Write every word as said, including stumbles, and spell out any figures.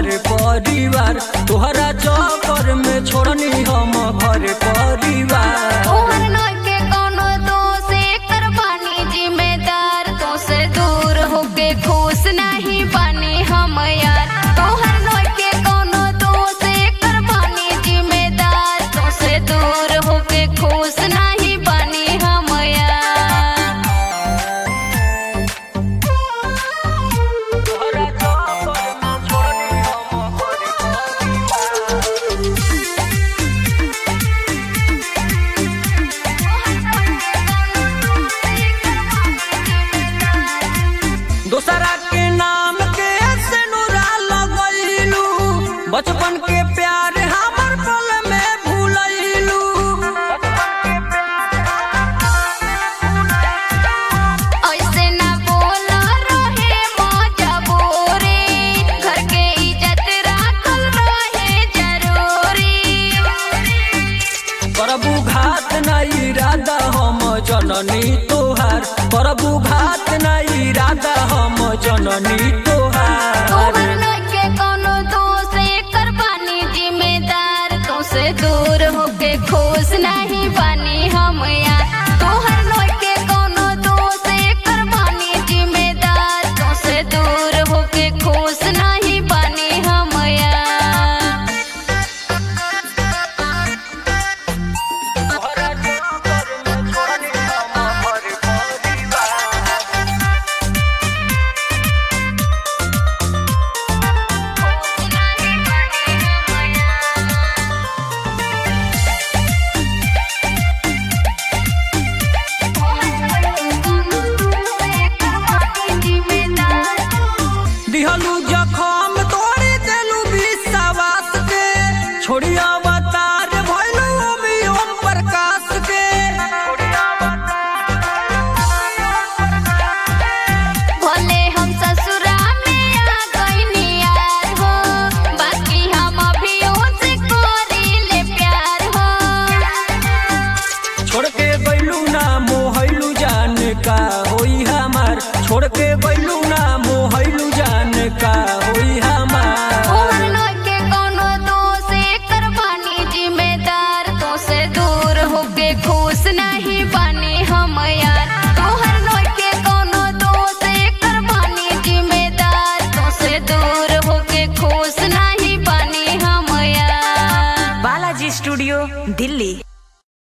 घर परिवार, तोहरा चक्कर में छोड़नी हम घर परिवार। तोहर नइखे कौनो दोष, एकर बानी जिम्मेदार, तोसे दूर होके खुश नहीं बानी हम यार। तोहर नइखे कौनो दोष, एकर बानी जिम्मेदार, तोसे दूर होके खुश नहीं बानी हम यार। तोहरा चक्कर में छोड़नी हम घर परिवार। दोसरा के नाम के सिनुरा लगैलू, बचपन के प्यार हमर पल में भूलैलू। ऐसे ना बोला रहे मजबूरी, घर के इज्जत राखल रहे जरूरी। करबू घात ना इरादा हम जननी तोहार, करबू घात ना इरादा हम जननी तोहार। तोहर नइखे कौनो दोष, एकर बानी जिम्मेदार, तोसे दूर होके खुश नहीं बानी हम यार। तोहर नइखे कौनो दोष, एकर बानी जिम्मेदार, तोसे दूर होके खुश नहीं बानी हम यार। तोहरा चक्कर में छोड़नी हम घर परिवार। दिहलू जखम तोड़ी देलू विश्वास के, छोड़ी अवतार भइलू अमी ओम प्रकाश के। भले हम ससुरा में आ गइनी यार हो, बाकी हम अभी से करीले प्यार हो। छोड़ के गइलू ना मोहैलू जान का होई हमार, छोड़ के गइलू ना मोहैलू जान का होई हमार। तोहर नइखे कौनो दोष, एकर बानी जिम्मेदार, तोसे दूर होके खुश नहीं बानी हम यार। तोहर नइखे कौनो दोष, एकर बानी जिम्मेदार, तोसे दूर होके खुश नहीं बानी हम यार। बालाजी स्टूडियो दिल्ली।